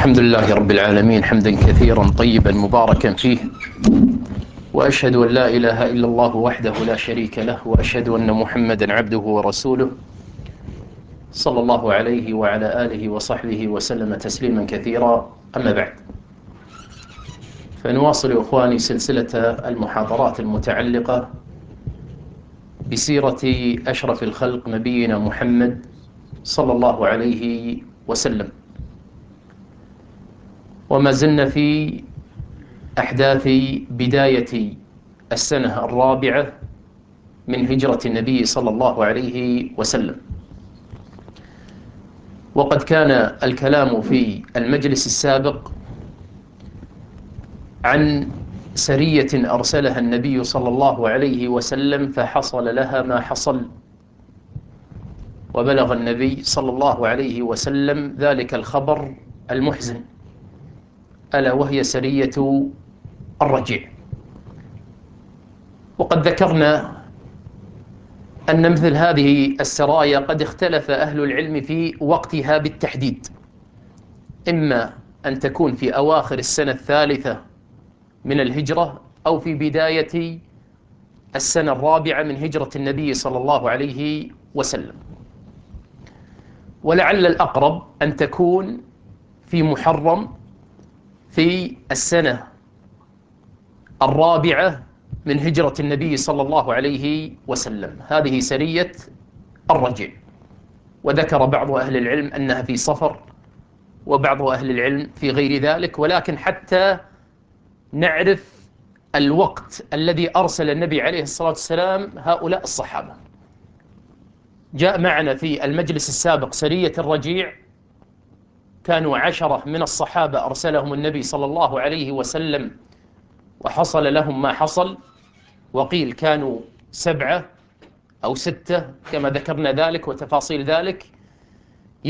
الحمد لله رب العالمين حمدا كثيرا طيبا مباركا فيه، وأشهد أن لا إله إلا الله وحده لا شريك له، وأشهد أن محمدا عبده ورسوله صلى الله عليه وعلى آله وصحبه وسلم تسليما كثيرا. أما بعد، فنواصل إخواني سلسلة المحاضرات المتعلقة بسيرة أشرف الخلق نبينا محمد صلى الله عليه وسلم، وما زلنا في أحداث بداية السنة الرابعة من هجرة النبي صلى الله عليه وسلم. وقد كان الكلام في المجلس السابق عن سرية أرسلها النبي صلى الله عليه وسلم فحصل لها ما حصل، وبلغ النبي صلى الله عليه وسلم ذلك الخبر المحزن، ألا وهي سرية الرجيع. وقد ذكرنا أن مثل هذه السرايا قد اختلف أهل العلم في وقتها بالتحديد، إما أن تكون في أواخر السنة الثالثة من الهجرة أو في بداية السنة الرابعة من هجرة النبي صلى الله عليه وسلم، ولعل الأقرب أن تكون في محرم في السنة الرابعة من هجرة النبي صلى الله عليه وسلم. هذه سرية الرجيع، وذكر بعض أهل العلم أنها في صفر، وبعض أهل العلم في غير ذلك، ولكن حتى نعرف الوقت الذي أرسل النبي عليه الصلاة والسلام هؤلاء الصحابة. جاء معنا في المجلس السابق سرية الرجيع، كانوا 10 من الصحابة أرسلهم النبي صلى الله عليه وسلم وحصل لهم ما حصل، وقيل كانوا 7 أو 6 كما ذكرنا ذلك وتفاصيل ذلك،